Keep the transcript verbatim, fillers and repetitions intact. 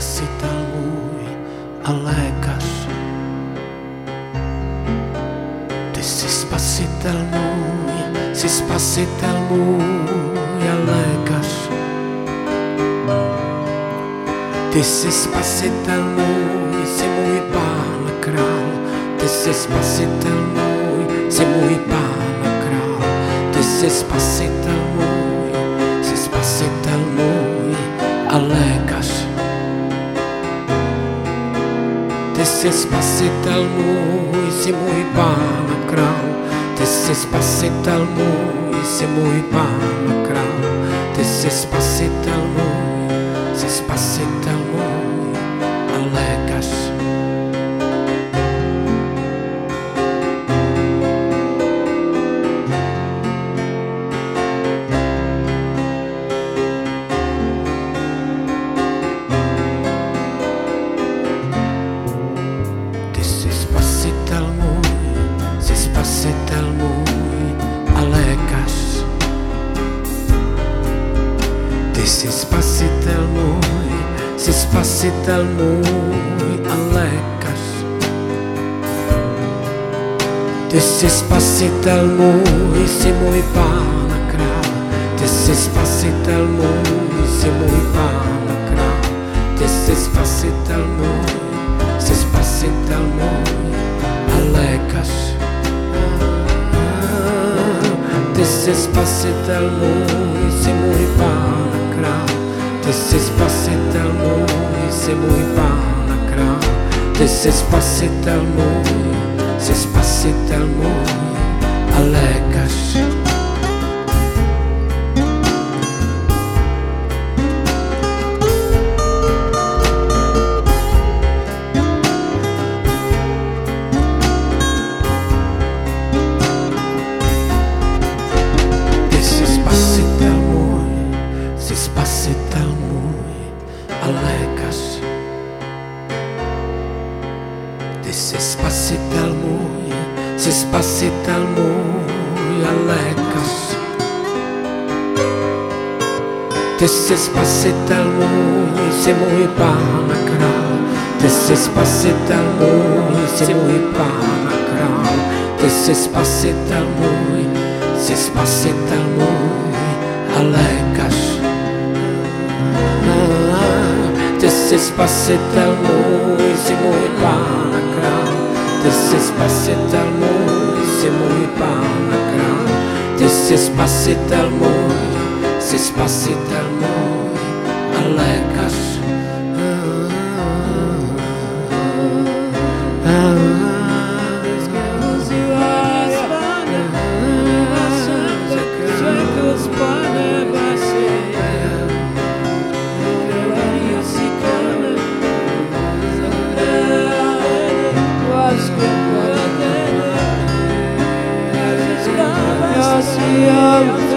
spasitel můj a lékař. Ty jsi spasitel můj, jsi spasitel můj a lékař. Ty jsi spasitel můj, jsi můj pán a král. Ty jsi spasitel můj, jsi můj pán a král. Ty jsi spasitel můj, jsi spasitel můj a lékař. Ty jsi spasitel můj, jsi můj pán a král. Ty jsi spasitel můj, jsi můj pán a král. Ty jsi spasitel můj, jsi spasitel můj a lékař. Ty jsi spasitel můj, jsi spasitel můj a lékař. Ty jsi spasitel můj, jsi spasitel můj a lékař. Ty jsi spasitel můj, jsi můj pán a král. Ty jsi spasitel můj, jsi můj pán a král. Ty jsi spasitel můj, jsi spasitel můj a lékař. Ty jsi spasitel můj, jsi můj pán a král. Ty jsi spasitel můj, jsi můj pán a král. Ty jsi spasitel můj, jsi spasitel můj a lékař. Spasitel můj a lékař. Ty jsi spasitel můj, jsi spasitel můj a lékař. Ty jsi spasitel můj, jsi můj pán a král. Ty jsi spasitel můj, jsi můj pán a král. Ty jsi spasitel můj, jsi spasitel můj a lékař. Ty jsi spasitel můj, jsi můj pán a král. Ty jsi spasitel můj, jsi můj pán a král. Ty jsi spasitel můj, jsi spasitel můj a lékař. Yeah.